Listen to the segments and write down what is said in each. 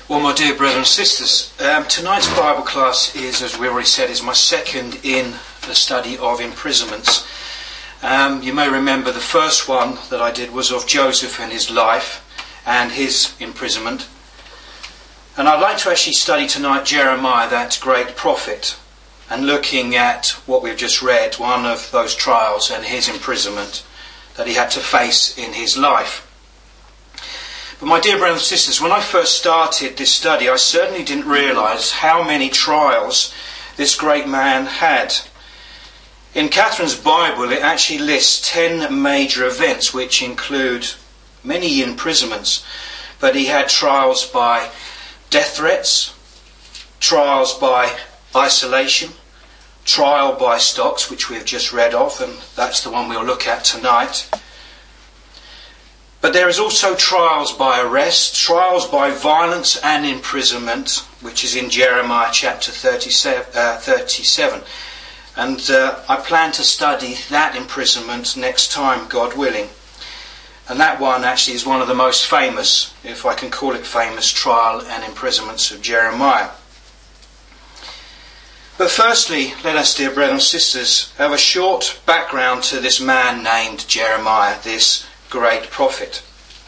Well, my dear brothers and sisters, tonight's Bible class is, as we already said, is my second in the study of imprisonments. You may remember the first one that I did was of Joseph and his life and his imprisonment. And I'd like to actually study tonight Jeremiah, that great prophet, and looking at what we've just read, one of those trials and his imprisonment that he had to face in his life. But my dear brothers and sisters, when I first started this study, I certainly didn't realise how many trials this great man had. In Catherine's Bible, it actually lists 10 major events, which include many imprisonments. But he had trials by death threats, trials by isolation, trial by stocks, which we have just read of, and that's the one we'll look at tonight. But there is also trials by arrest, trials by violence and imprisonment, which is in Jeremiah chapter 37. And I plan to study that imprisonment next time, God willing. And that one actually is one of the most famous, if I can call it famous, trial and imprisonments of Jeremiah. But firstly, let us, dear brothers and sisters, have a short background to this man named Jeremiah, this great prophet.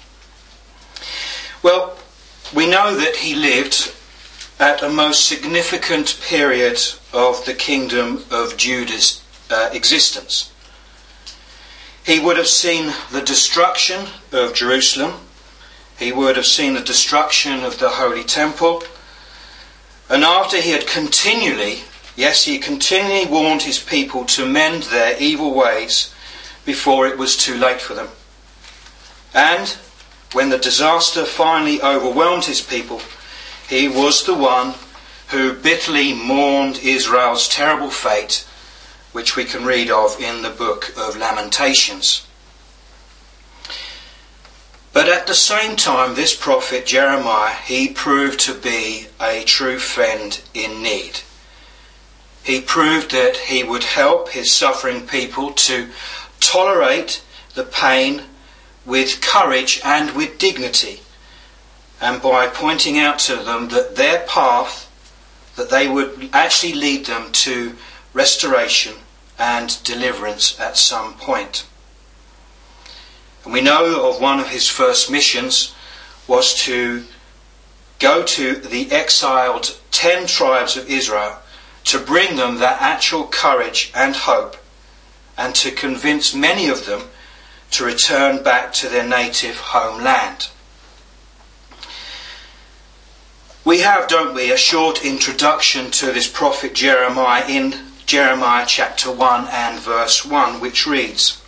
Well, we know that he lived at a most significant period of the kingdom of Judah's existence. He would have seen the destruction of Jerusalem. He would have seen the destruction of the Holy Temple. And after he had continually warned his people to mend their evil ways before it was too late for them. And when the disaster finally overwhelmed his people, he was the one who bitterly mourned Israel's terrible fate, which we can read of in the book of Lamentations. But at the same time, this prophet Jeremiah, he proved to be a true friend in need. He proved that he would help his suffering people to tolerate the pain with courage and with dignity, and by pointing out to them that their path, that they would actually lead them to restoration and deliverance at some point. And we know of one of his first missions was to go to the exiled 10 tribes of Israel to bring them that actual courage and hope, and to convince many of them to return back to their native homeland. We have, don't we, a short introduction to this prophet Jeremiah in Jeremiah chapter 1 and verse 1, which reads,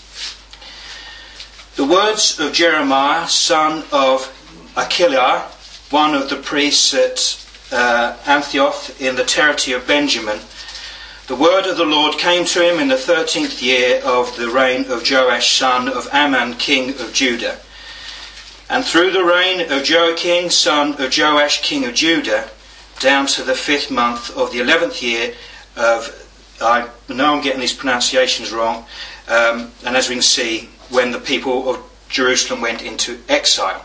"The words of Jeremiah, son of Achiliah, one of the priests at Anathoth in the territory of Benjamin, the word of the Lord came to him in the 13th year of the reign of Joash, son of Ammon, king of Judah. And through the reign of Joachim, son of Joash, king of Judah, down to the 5th month of the 11th year of," I know I'm getting these pronunciations wrong, and as we can see, when the people of Jerusalem went into exile.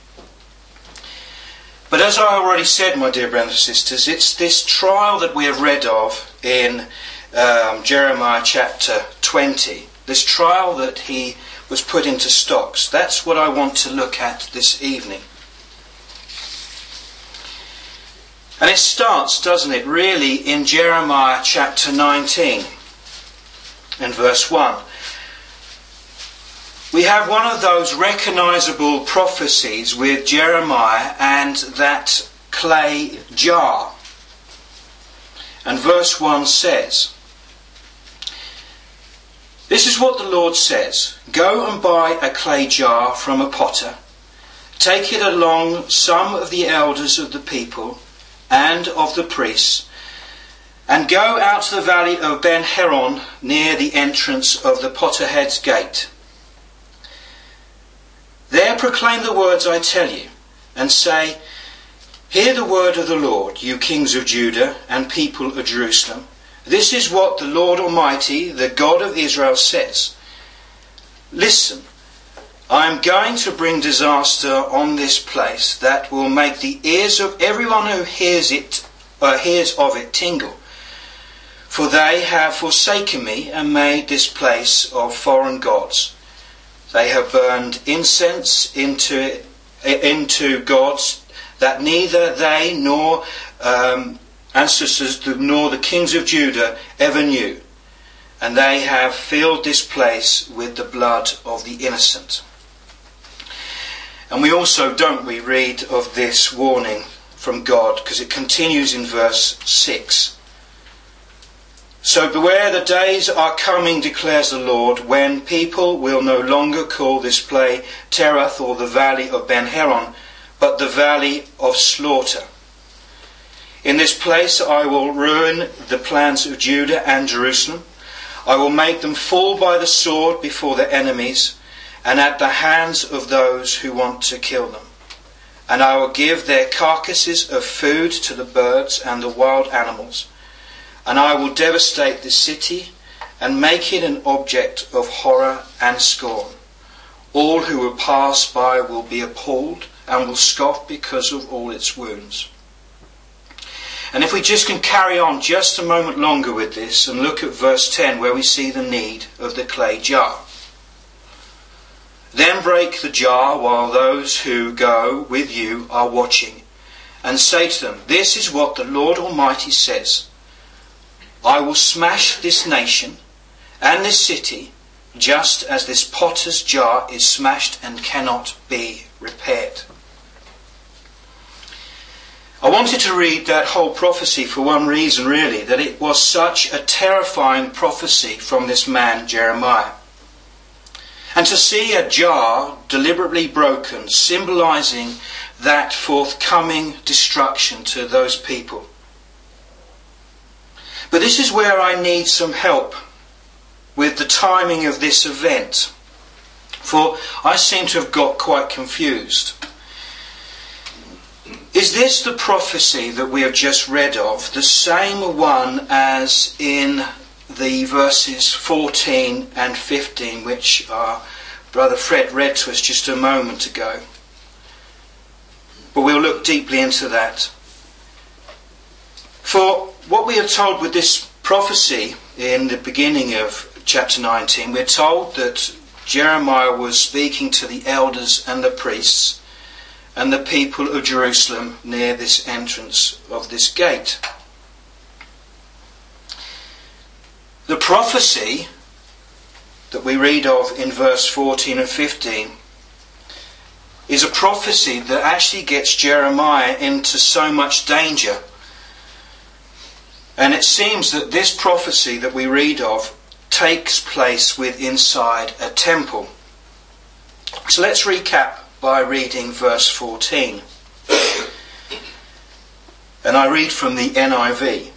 But as I already said, my dear brothers and sisters, it's this trial that we have read of in Jeremiah chapter 20, this trial that he was put into stocks. That's what I want to look at this evening. And it starts, doesn't it, really in Jeremiah chapter 19 and verse 1. We have one of those recognisable prophecies with Jeremiah and that clay jar. And verse 1 says, "This is what the Lord says, go and buy a clay jar from a potter, take it along some of the elders of the people and of the priests, and go out to the valley of Ben Heron near the entrance of the Potterhead's gate. There proclaim the words I tell you, and say, hear the word of the Lord, you kings of Judah and people of Jerusalem. This is what the Lord Almighty, the God of Israel, says. Listen, I am going to bring disaster on this place that will make the ears of everyone who hears of it tingle. For they have forsaken me and made this place of foreign gods. They have burned incense into gods that neither they nor ancestors nor the kings of Judah ever knew. And they have filled this place with the blood of the innocent. And we also, don't we, read of this warning from God, because it continues in verse 6. So beware, the days are coming, declares the Lord, when people will no longer call this place Terath or the valley of Ben-Heron, but the valley of slaughter. In this place I will ruin the plans of Judah and Jerusalem. I will make them fall by the sword before their enemies, and at the hands of those who want to kill them. And I will give their carcasses of food to the birds and the wild animals. And I will devastate the city and make it an object of horror and scorn. All who will pass by will be appalled and will scoff because of all its wounds. And if we just can carry on just a moment longer with this and look at verse 10, where we see the need of the clay jar. Then break the jar while those who go with you are watching, and say to them, this is what the Lord Almighty says. I will smash this nation and this city, just as this potter's jar is smashed and cannot be repaired. I wanted to read that whole prophecy for one reason, really, that it was such a terrifying prophecy from this man Jeremiah. And to see a jar deliberately broken, symbolising that forthcoming destruction to those people. But this is where I need some help with the timing of this event, for I seem to have got quite confused. Is this the prophecy that we have just read of, the same one as in the verses 14 and 15, which our Brother Fred read to us just a moment ago? But we'll look deeply into that. For what we are told with this prophecy in the beginning of chapter 19, we're told that Jeremiah was speaking to the elders and the priests and the people of Jerusalem near this entrance of this gate. The prophecy that we read of in verse 14 and 15 is a prophecy that actually gets Jeremiah into so much danger. And it seems that this prophecy that we read of takes place inside a temple. So let's recap by reading verse 14. And I read from the NIV.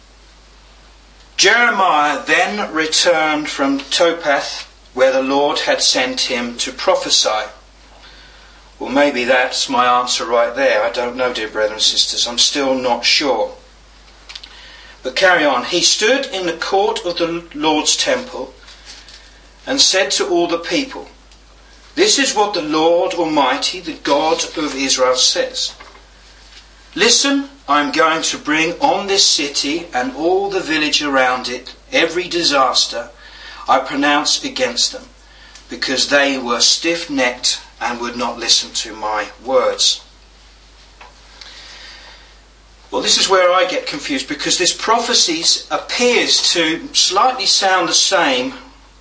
Jeremiah then returned from Topheth, where the Lord had sent him to prophesy. Well, maybe that's my answer right there. I don't know, dear brethren and sisters. I'm still not sure. But carry on. He stood in the court of the Lord's temple and said to all the people, this is what the Lord Almighty, the God of Israel, says. Listen, I am going to bring on this city and all the village around it every disaster I pronounce against them, because they were stiff-necked and would not listen to my words. Well, this is where I get confused, because this prophecy appears to slightly sound the same,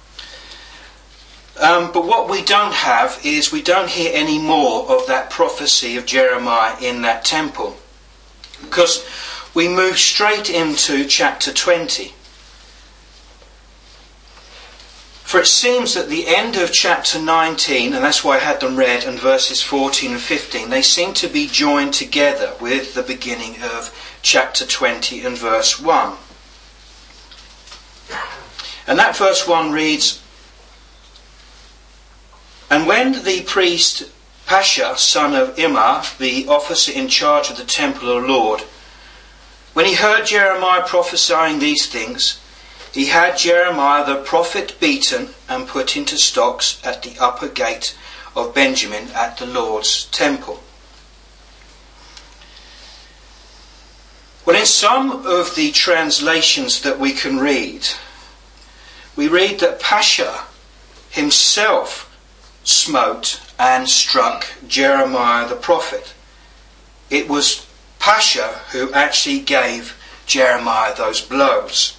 but what we don't have is we don't hear any more of that prophecy of Jeremiah in that temple, because we move straight into chapter 20. For it seems that the end of chapter 19, and that's why I had them read, and verses 14 and 15, they seem to be joined together with the beginning of chapter 20 and verse 1. And that verse 1 reads, and when the priest Pasha, son of Immer, the officer in charge of the temple of the Lord, when he heard Jeremiah prophesying these things, he had Jeremiah the prophet beaten and put into stocks at the upper gate of Benjamin at the Lord's temple. Well, in some of the translations that we can read, we read that Pasha himself smote and struck Jeremiah the prophet. It was Pasha who actually gave Jeremiah those blows.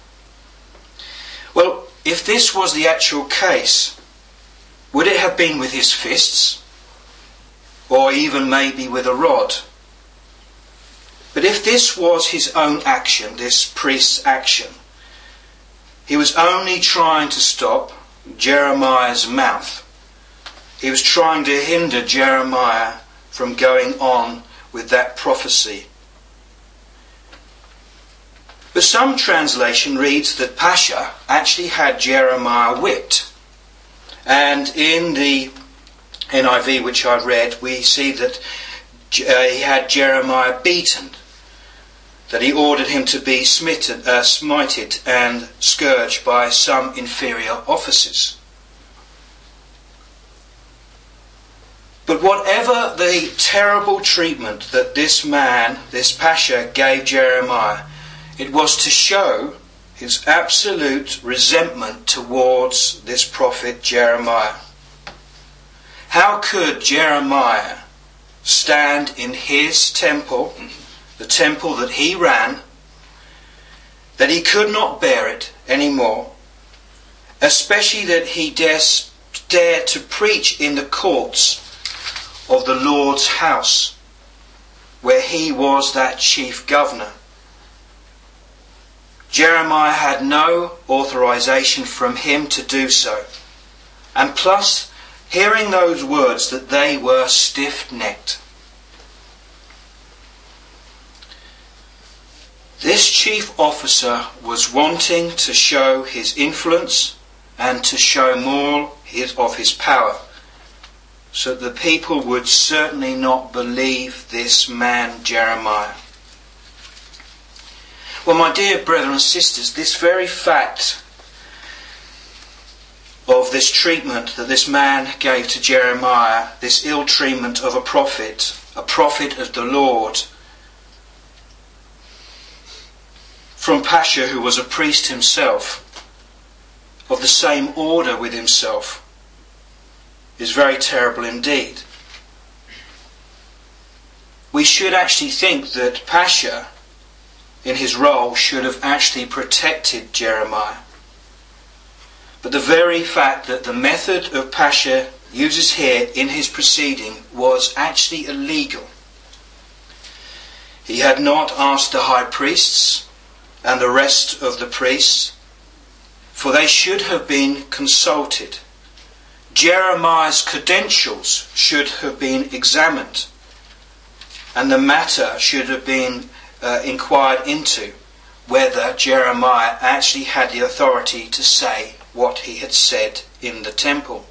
Well, if this was the actual case, would it have been with his fists? Or even maybe with a rod? But if this was his own action, this priest's action, he was only trying to stop Jeremiah's mouth. He was trying to hinder Jeremiah from going on with that prophecy. But some translation reads that Pasha actually had Jeremiah whipped. And in the NIV which I read, we see that he had Jeremiah beaten, that he ordered him to be smited and scourged by some inferior officers. But whatever the terrible treatment that this man, this Pasha, gave Jeremiah, it was to show his absolute resentment towards this prophet Jeremiah. How could Jeremiah stand in his temple, the temple that he ran, that he could not bear it anymore, especially that he dared to preach in the courts of the Lord's house, where he was that chief governor? Jeremiah had no authorization from him to do so. And plus, hearing those words that they were stiff-necked. This chief officer was wanting to show his influence and to show more of his power, so that the people would certainly not believe this man Jeremiah. Well, my dear brethren and sisters, this very fact of this treatment that this man gave to Jeremiah, this ill treatment of a prophet of the Lord, from Pasha, who was a priest himself, of the same order with himself, is very terrible indeed. We should actually think that Pasha, in his role, should have actually protected Jeremiah. But the very fact that the method of Pasha uses here in his proceeding was actually illegal. He had not asked the high priests and the rest of the priests, for they should have been consulted. Jeremiah's credentials should have been examined, and the matter should have been inquired into, whether Jeremiah actually had the authority to say what he had said in the temple.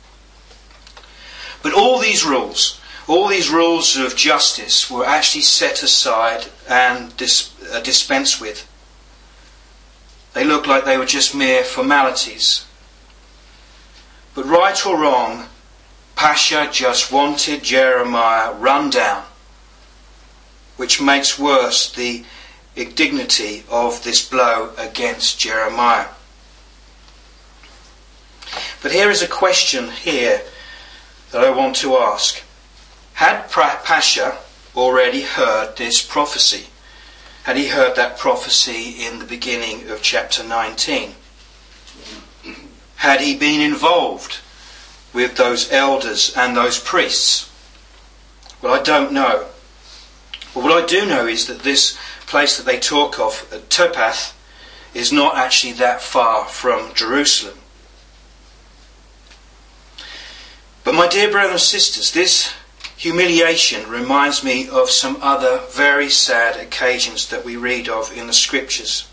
But all these rules of justice were actually set aside and dispensed with. They looked like they were just mere formalities. But right or wrong, Pasha just wanted Jeremiah run down, which makes worse the indignity of this blow against Jeremiah. But here is a question here that I want to ask. Had Pasha already heard this prophecy? Had he heard that prophecy in the beginning of chapter 19? Had he been involved with those elders and those priests? Well, I don't know. But what I do know is that this place that they talk of, Topath, is not actually that far from Jerusalem. But my dear brothers and sisters, this humiliation reminds me of some other very sad occasions that we read of in the scriptures.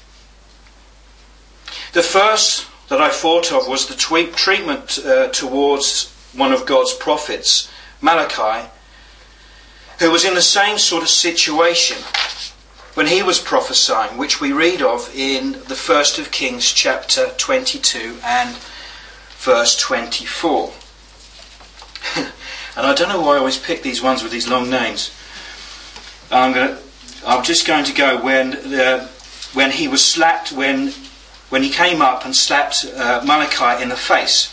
The first that I thought of was the treatment towards one of God's prophets, Malachi, who was in the same sort of situation when he was prophesying, which we read of in the 1st of Kings chapter 22 and verse 24. And I don't know why I always pick these ones with these long names. I'm just going to go when he was slapped, when he came up and slapped Malachi in the face.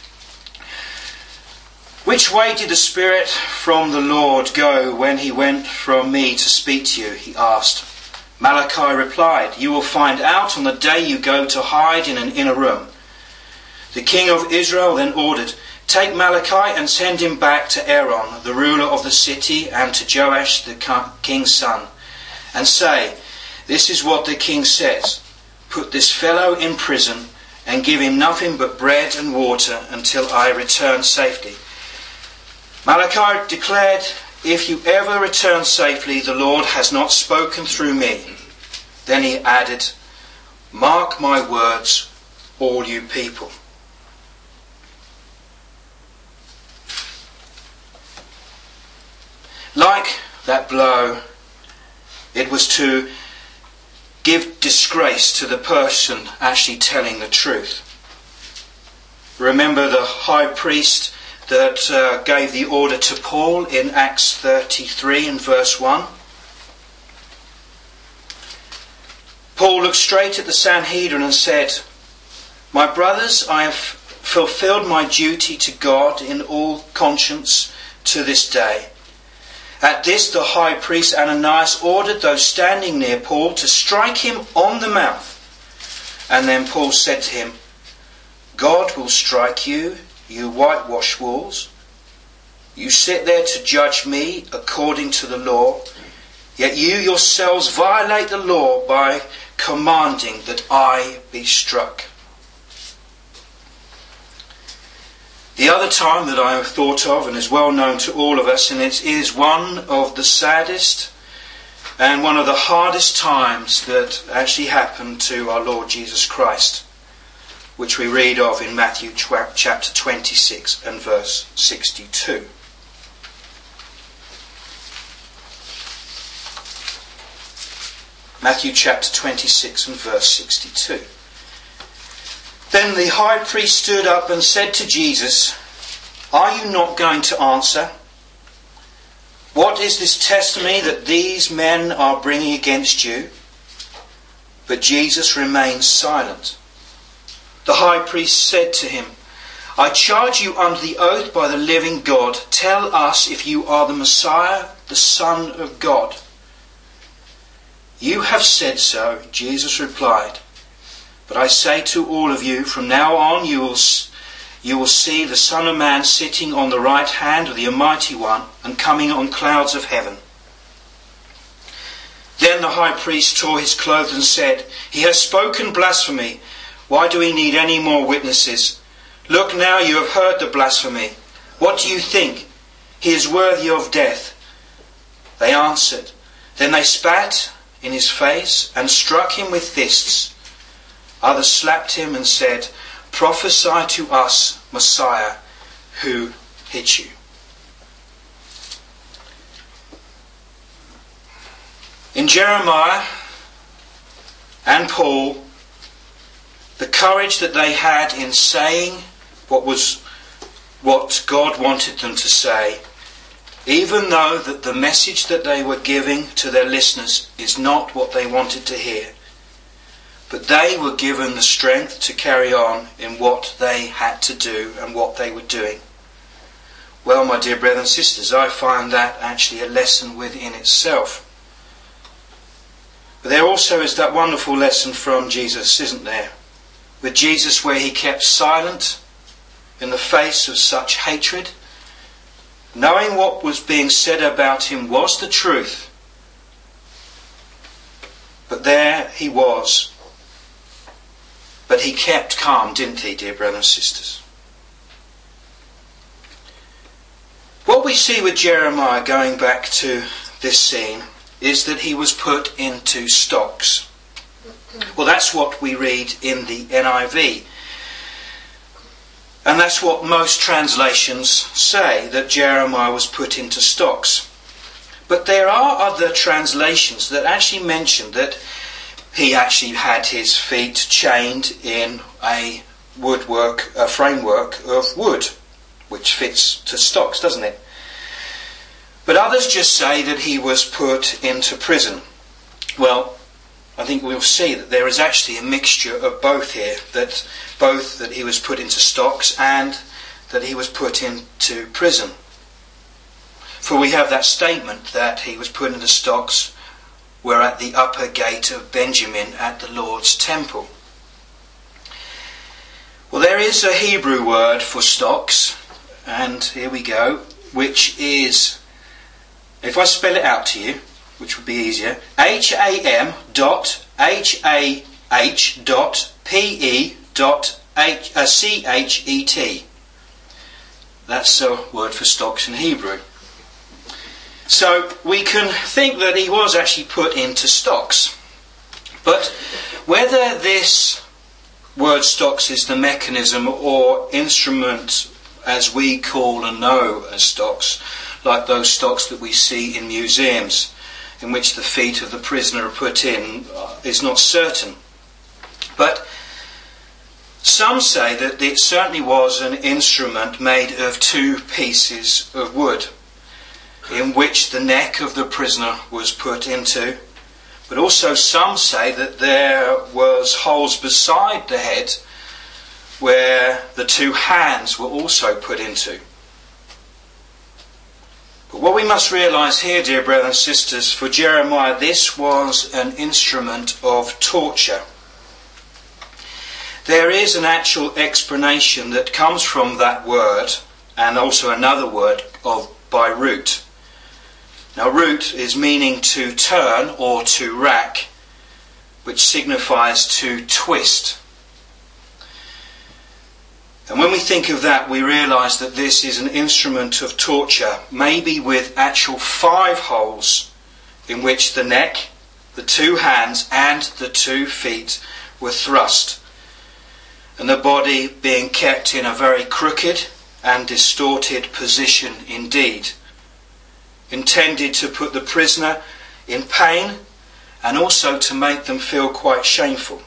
Which way did the Spirit from the Lord go when he went from me to speak to you? He asked. Malachi replied, you will find out on the day you go to hide in an inner room. The king of Israel then ordered, take Malachi and send him back to Aaron, the ruler of the city, and to Joash, the king's son, and say, this is what the king says, put this fellow in prison and give him nothing but bread and water until I return safely. Malachi declared, if you ever return safely, the Lord has not spoken through me. Then he added, mark my words, all you people. Like that blow, it was to give disgrace to the person actually telling the truth. Remember the high priest that gave the order to Paul in Acts 33 and verse 1? Paul looked straight at the Sanhedrin and said, my brothers, I have fulfilled my duty to God in all conscience to this day. At this, the high priest Ananias ordered those standing near Paul to strike him on the mouth. And then Paul said to him, God will strike you, you whitewashed walls. You sit there to judge me according to the law, yet you yourselves violate the law by commanding that I be struck. The other time that I have thought of, and is well known to all of us, and it is one of the saddest and one of the hardest times that actually happened to our Lord Jesus Christ, which we read of in Matthew chapter 26 and verse 62. Matthew chapter 26 and verse 62. Then the high priest stood up and said to Jesus, are you not going to answer? What is this testimony that these men are bringing against you? But Jesus remained silent. The high priest said to him, I charge you under the oath by the living God, tell us if you are the Messiah, the Son of God. You have said so, Jesus replied. But I say to all of you, from now on you will see the Son of Man sitting on the right hand of the Almighty One and coming on clouds of heaven. Then the high priest tore his clothes and said, he has spoken blasphemy. Why do we need any more witnesses? Look now, you have heard the blasphemy. What do you think? He is worthy of death. They answered. Then they spat in his face and struck him with fists. Others slapped him and said, prophesy to us, Messiah, who hit you? In Jeremiah and Paul, the courage that they had in saying what God wanted them to say, even though that the message that they were giving to their listeners is not what they wanted to hear. But they were given the strength to carry on in what they had to do and what they were doing. Well, my dear brothers and sisters, I find that actually a lesson within itself. But there also is that wonderful lesson from Jesus, isn't there? With Jesus, where he kept silent in the face of such hatred, knowing what was being said about him was the truth. But there he was. But he kept calm, didn't he, dear brothers and sisters? What we see with Jeremiah, going back to this scene, is that he was put into stocks. Well, that's what we read in the NIV. And that's what most translations say, that Jeremiah was put into stocks. But there are other translations that actually mention that he actually had his feet chained in a framework of wood, which fits to stocks, doesn't it? But others just say that he was put into prison. Well, I think we'll see that there is actually a mixture of both here, that he was put into stocks and that he was put into prison. For we have that statement that he was put into stocks were at the upper gate of Benjamin at the Lord's temple. Well, there is a Hebrew word for stocks, and here we go, which is, if I spell it out to you, which would be easier, HAM.HAH.PE.CHET. That's a word for stocks in Hebrew. So we can think that he was actually put into stocks. But whether this word stocks is the mechanism or instrument as we call and know as stocks, like those stocks that we see in museums in which the feet of the prisoner are put in, is not certain. But some say that it certainly was an instrument made of two pieces of wood, in which the neck of the prisoner was put into. But also some say that there was holes beside the head where the two hands were also put into. But what we must realise here, dear brothers and sisters, for Jeremiah, this was an instrument of torture. There is an actual explanation that comes from that word, and also another word of by root. Now, root is meaning to turn or to rack, which signifies to twist. And when we think of that, we realise that this is an instrument of torture, maybe with actual 5 holes in which the neck, the 2 hands and the 2 feet were thrust, and the body being kept in a very crooked and distorted position indeed, intended to put the prisoner in pain and also to make them feel quite shameful.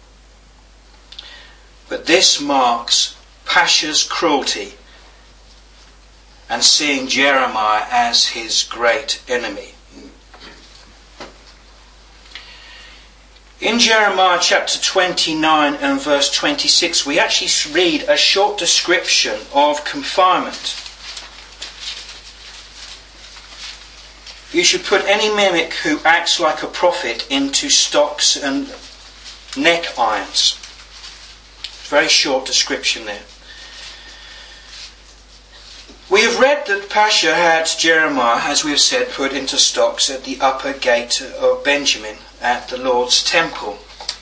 But this marks Pasha's cruelty and seeing Jeremiah as his great enemy. In Jeremiah chapter 29 and verse 26, we actually read a short description of confinement. You should put any mimic who acts like a prophet into stocks and neck irons. Very short description there. We have read that Pasha had Jeremiah, as we have said, put into stocks at the upper gate of Benjamin at the Lord's temple.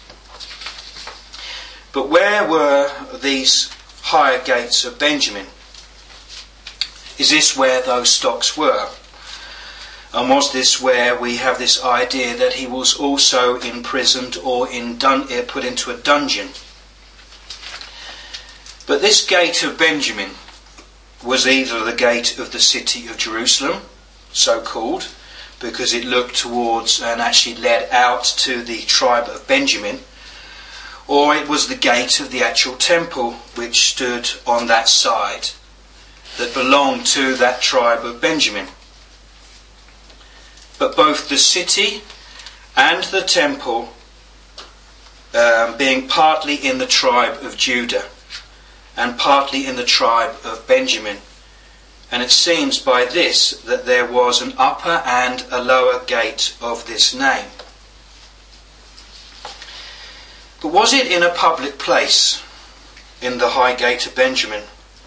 But where were these higher gates of Benjamin? Is this where those stocks were? And was this where we have this idea that he was also imprisoned or put into a dungeon? But this gate of Benjamin was either the gate of the city of Jerusalem, so called, because it looked towards and actually led out to the tribe of Benjamin, or it was the gate of the actual temple which stood on that side that belonged to that tribe of Benjamin. But both the city and the temple being partly in the tribe of Judah and partly in the tribe of Benjamin. And it seems by this that there was an upper and a lower gate of this name. But was it in a public place, in the high gate of Benjamin?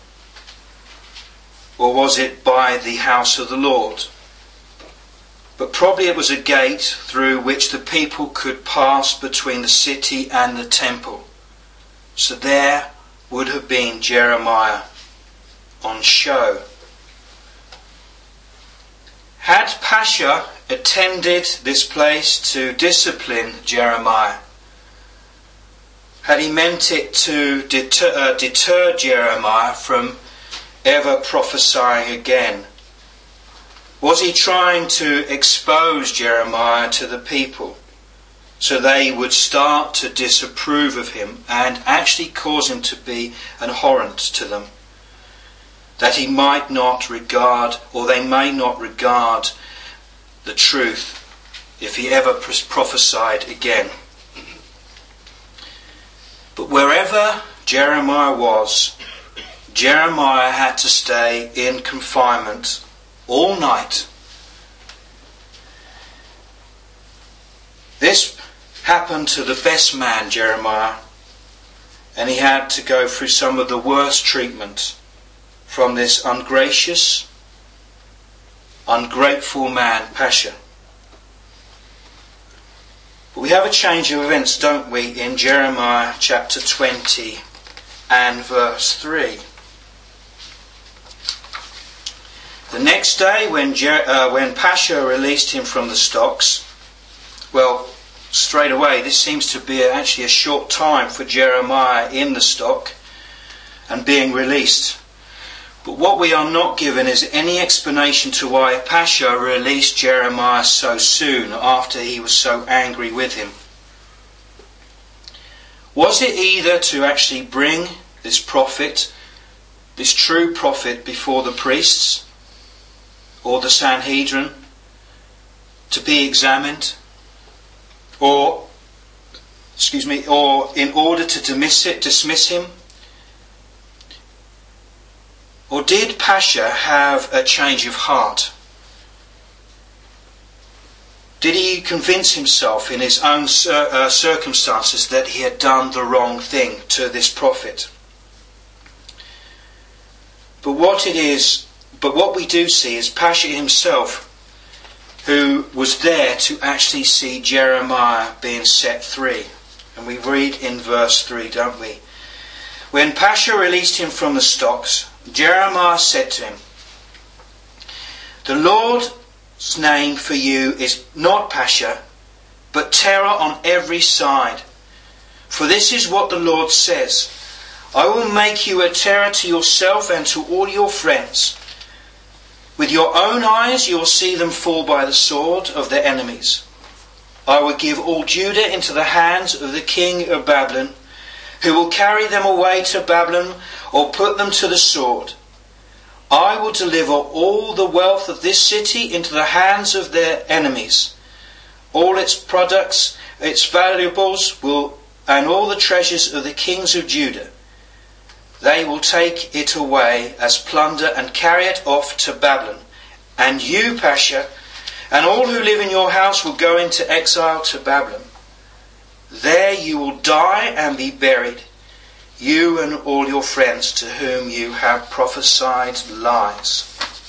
Or was it by the house of the Lord? But probably it was a gate through which the people could pass between the city and the temple. So there would have been Jeremiah on show. Had Pasha attended this place to discipline Jeremiah? Had he meant it to deter Jeremiah from ever prophesying again? Was he trying to expose Jeremiah to the people so they would start to disapprove of him and actually cause him to be abhorrent to them? that he might not regard, or they may not regard, the truth if he ever prophesied again. But wherever Jeremiah was, Jeremiah had to stay in confinement all night. This happened to the best man, Jeremiah, and he had to go through some of the worst treatment from this ungracious, ungrateful man, Pasha. But we have a change of events, don't we, in Jeremiah chapter 20 and verse 3. The next day, when Pasha released him from the stocks, well, straight away, this seems to be actually a short time for Jeremiah in the stock and being released. But what we are not given is any explanation to why Pasha released Jeremiah so soon after he was so angry with him. Was it either to actually bring this prophet, this true prophet, before the priests or the Sanhedrin to be examined, or in order to dismiss him? Or did Pasha have a change of heart? Did he convince himself in his own circumstances that he had done the wrong thing to this prophet? But what we do see is Pasha himself, who was there to actually see Jeremiah being set free. And we read in verse 3, don't we? When Pasha released him from the stocks, Jeremiah said to him, "The Lord's name for you is not Pasha, but terror on every side. For this is what the Lord says, I will make you a terror to yourself and to all your friends. With your own eyes you will see them fall by the sword of their enemies. I will give all Judah into the hands of the king of Babylon, who will carry them away to Babylon or put them to the sword. I will deliver all the wealth of this city into the hands of their enemies. All its products, its valuables, and all the treasures of the kings of Judah. They will take it away as plunder and carry it off to Babylon. And you, Pasha, and all who live in your house will go into exile to Babylon. There you will die and be buried, you and all your friends to whom you have prophesied lies."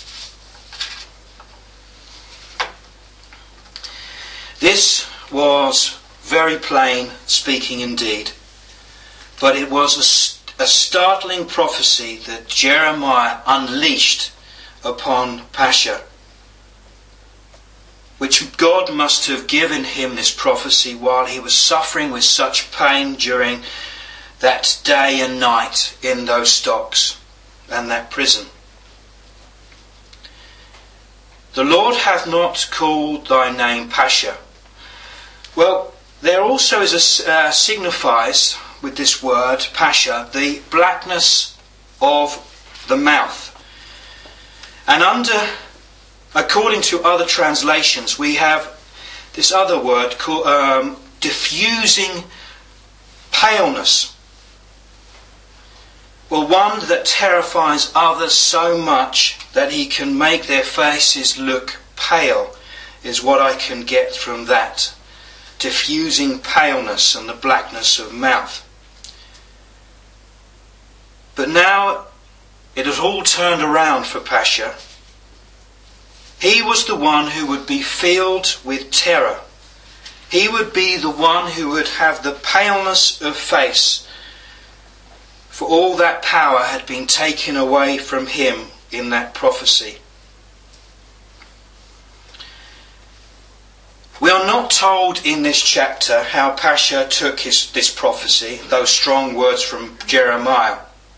This was very plain speaking indeed, but it was a startling prophecy that Jeremiah unleashed upon Pasha, which God must have given him this prophecy while he was suffering with such pain during that day and night in those stocks and that prison. "The Lord hath not called thy name Pasha." Well, there also is signifies with this word Pasha the blackness of the mouth. And according to other translations, we have this other word called diffusing paleness. Well, one that terrifies others so much that he can make their faces look pale is what I can get from that. Diffusing paleness and the blackness of mouth. But now it has all turned around for Pasha. He was the one who would be filled with terror. He would be the one who would have the paleness of face, for all that power had been taken away from him in that prophecy. We are not told in this chapter how Pasha took this prophecy, those strong words from Jeremiah.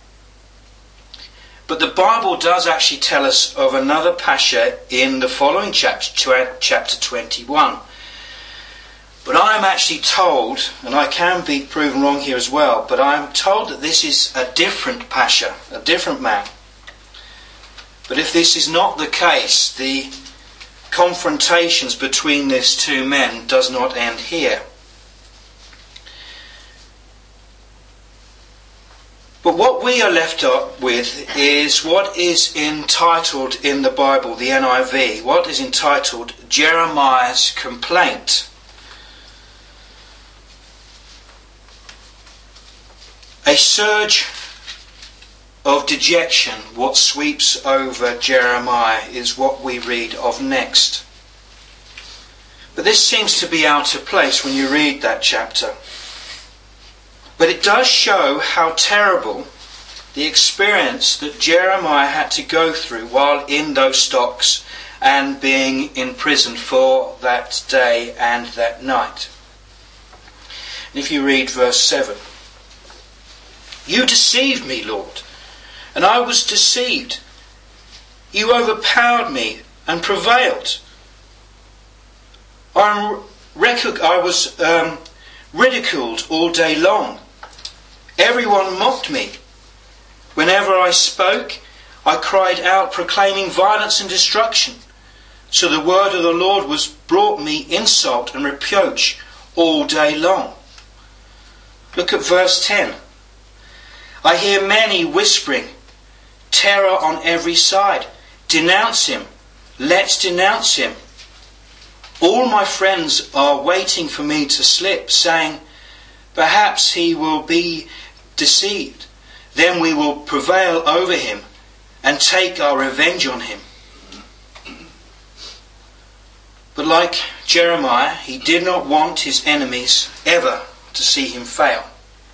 But the Bible does actually tell us of another Pasha in the following chapter 21. But I am actually told, and I can be proven wrong here as well, but I am told that this is a different Pasha, a different man. But if this is not the case, the confrontations between these two men does not end here. But what we are left up with is what is entitled in the Bible, the NIV, what is entitled Jeremiah's Complaint. A surge of dejection, what sweeps over Jeremiah, is what we read of next. But this seems to be out of place when you read that chapter. But it does show how terrible the experience that Jeremiah had to go through while in those stocks and being imprisoned for that day and that night. And if you read verse 7, "You deceived me, Lord, and I was deceived. You overpowered me and prevailed. I was ridiculed all day long. Everyone mocked me. Whenever I spoke, I cried out, proclaiming violence and destruction. So the word of the Lord was brought me insult and reproach all day long." Look at verse 10. "I hear many whispering, terror on every side. Denounce him. Let's denounce him. All my friends are waiting for me to slip, saying, perhaps he will be deceived. Then we will prevail over him and take our revenge on him." But like Jeremiah, he did not want his enemies ever to see him fail.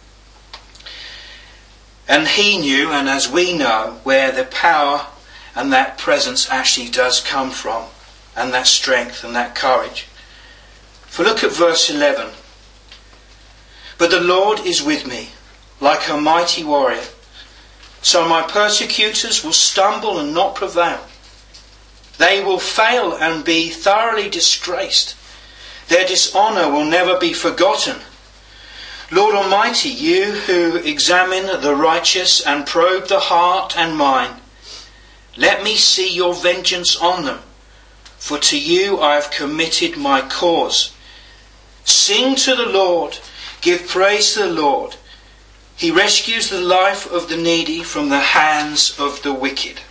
And he knew, and as we know, where the power and that presence actually does come from, and that strength and that courage. For look at verse 11. "But the Lord is with me, like a mighty warrior. So my persecutors will stumble and not prevail. They will fail and be thoroughly disgraced. Their dishonour will never be forgotten. Lord Almighty, you who examine the righteous and probe the heart and mind, let me see your vengeance on them. For to you I have committed my cause. Sing to the Lord, give praise to the Lord. He rescues the life of the needy from the hands of the wicked."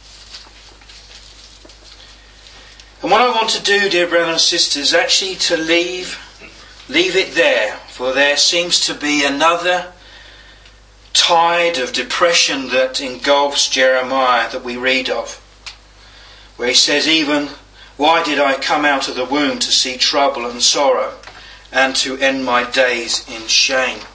And what I want to do, dear brothers and sisters, is actually to leave it there, for there seems to be another tide of depression that engulfs Jeremiah that we read of, where he says, "Even why did I come out of the womb to see trouble and sorrow, and to end my days in shame?"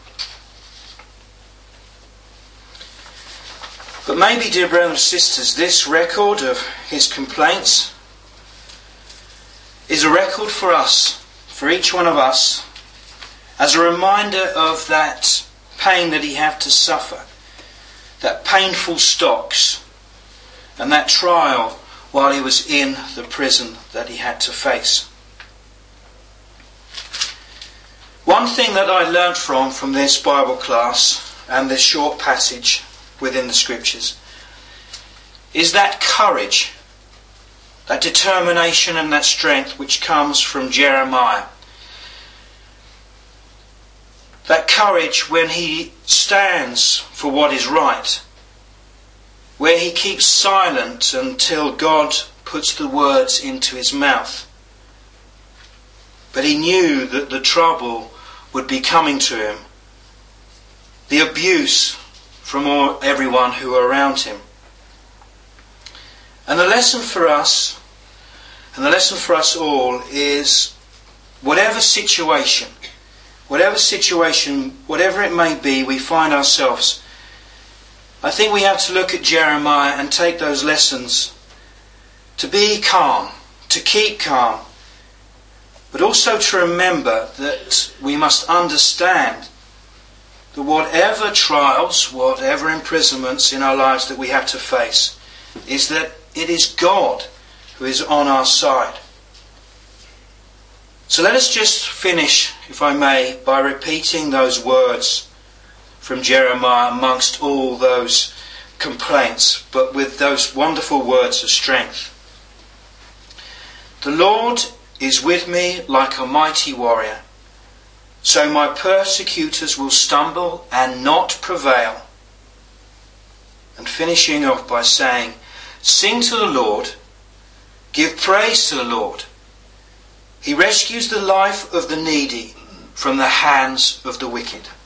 But maybe, dear brothers and sisters, this record of his complaints is a record for us, for each one of us, as a reminder of that pain that he had to suffer, that painful stocks, and that trial while he was in the prison that he had to face. One thing that I learned from this Bible class and this short passage within the scriptures is that courage, that determination and that strength which comes from Jeremiah. That courage when he stands for what is right, where he keeps silent until God puts the words into his mouth. But he knew that the trouble would be coming to him, the abuse from everyone who were around him. And the lesson for us, and the lesson for us all, is whatever situation, whatever it may be, we find ourselves, I think we have to look at Jeremiah and take those lessons to be calm, to keep calm, but also to remember that we must understand that whatever trials, whatever imprisonments in our lives that we have to face, is that it is God who is on our side. So let us just finish, if I may, by repeating those words from Jeremiah amongst all those complaints, but with those wonderful words of strength. The Lord is with me like a mighty warrior, so my persecutors will stumble and not prevail. And finishing off by saying, sing to the Lord, give praise to the Lord. He rescues the life of the needy from the hands of the wicked.